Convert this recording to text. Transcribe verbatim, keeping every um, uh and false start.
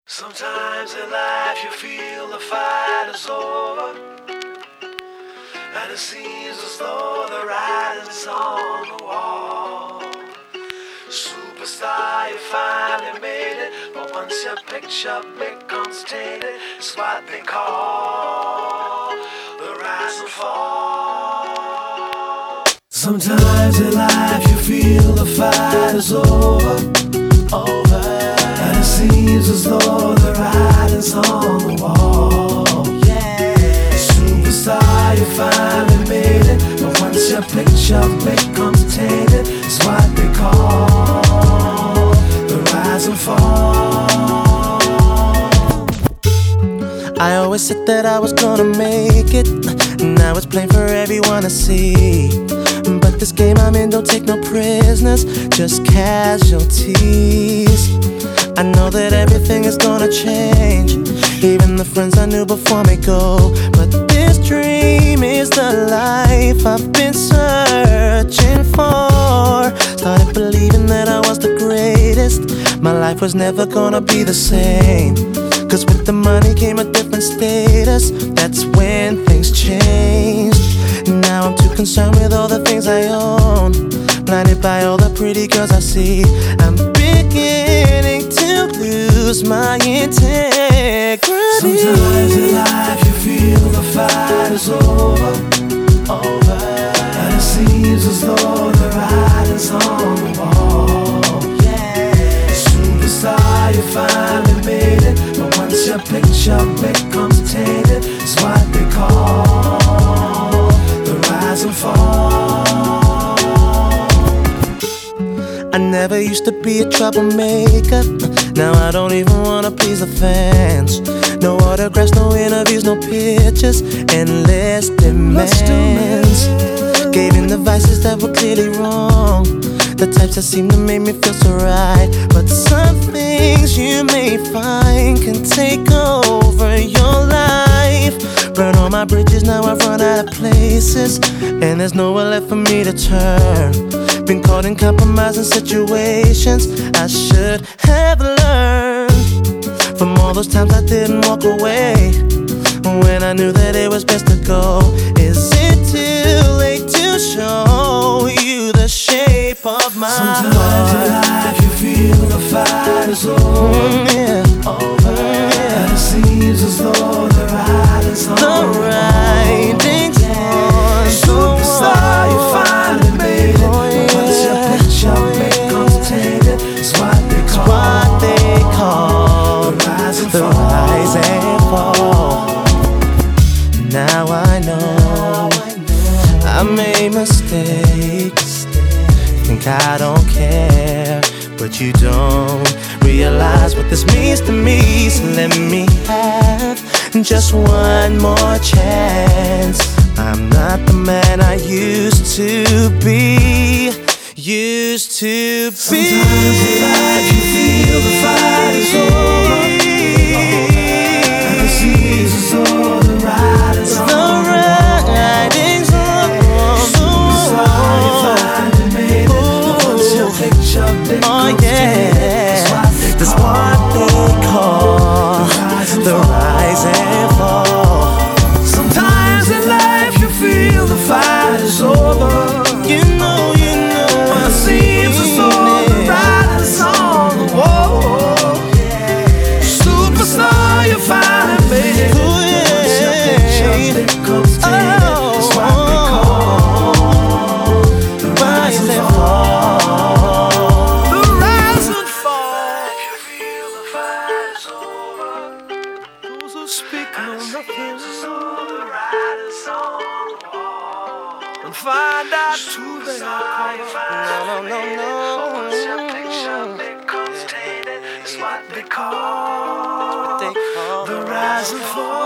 Sometimes in life you feel the fight is over, and it seems as though the writing's on the wall. Superstar, you finally made it, but once your picture becomes tainted, it's what they call the rise and fall. Sometimes in life you feel the fight is over, over. And it seems as though the writing's on the wall. Yeah. Superstar, you finally made it, but once your picture becomes tainted, it's what they call the rise and fall. I always said that I was gonna make it, now it's plain for everyone to see. But this game I'm in don't take no prisoners, just casualties. I know that everything is gonna change, even the friends I knew before me go. But this dream is the life I've been searching for. Started believing that I was the greatest, my life was never gonna be the same. Cause with the money came a different status, that's when things changed. Now I'm too concerned with all the things I own, blinded by all the pretty girls I see. I'm beginning to lose my integrity. Sometimes in life you feel the fight is over, over. And it seems as though the writing's on the wall. Yeah. Superstar, you finally made it, but once your picture becomes tainted, it's what they call the rise and fall. I never used to be a troublemaker, now I don't even wanna please the fans. No autographs, no interviews, no pictures, endless demands. Gave in the vices that were clearly wrong, the types that seem to make me feel so right. But some things you may find can take over your life. Burn all my bridges, now I've run out of places, and there's nowhere left for me to turn. Been caught in compromising situations I should have learned from all those times I didn't walk away when I knew that it was best to go. Is it too late to show you the shape of my Sometimes heart? in life you feel the fight is over, Mm, yeah. over. Mm, yeah. And it seems as though the writing's on The writing's on the Superstar, you wall. finally made it, Oh, but once your yeah. picture becomes tainted, it's what they call, What they call the rise and the fall. rise and fall. Now I know I made mistakes, think I don't care, but you don't realize what this means to me. So let me have just one more chance. I'm not the man I used to be, used to be. Sometimes in life you feel the fight is over, and it seems as though the writing's on The the wall. writing's on the Superstar, you finally made it, but once your picture becomes Oh tainted, yeah, it's what they that's call what they call the rise and fall. Sometimes in life you feel the fight is over, You know, you know, and it seems as though the writing's on the wall. Superstar, you finally made it, but once your picture becomes tainted, it's what they call the rise and fall. The rise and fall. If you feel the fight is over, those who speak know nothing. The writing's on the wall. And find out who they are. no, no, no, Once your no. picture becomes tainted, it's what they call They call the rise and fall.